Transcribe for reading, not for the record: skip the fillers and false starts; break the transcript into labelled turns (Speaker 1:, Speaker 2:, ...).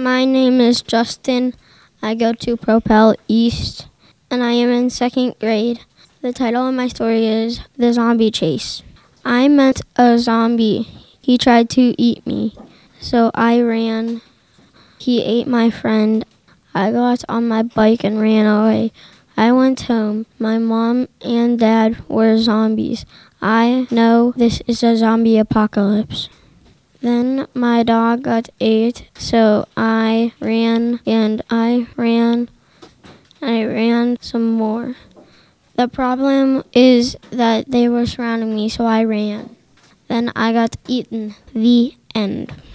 Speaker 1: My name is Justin. I go to Propel East, and I am in second grade. The title of my story is The Zombie Chase. I met a zombie. He tried to eat me, so I ran. He ate my friend. I got on my bike and ran away. I went home. My mom and dad were zombies. I know this is a zombie apocalypse. Then my dog got ate, so I ran and I ran some more. The problem is that they were surrounding me, so I ran. Then I got eaten. The end.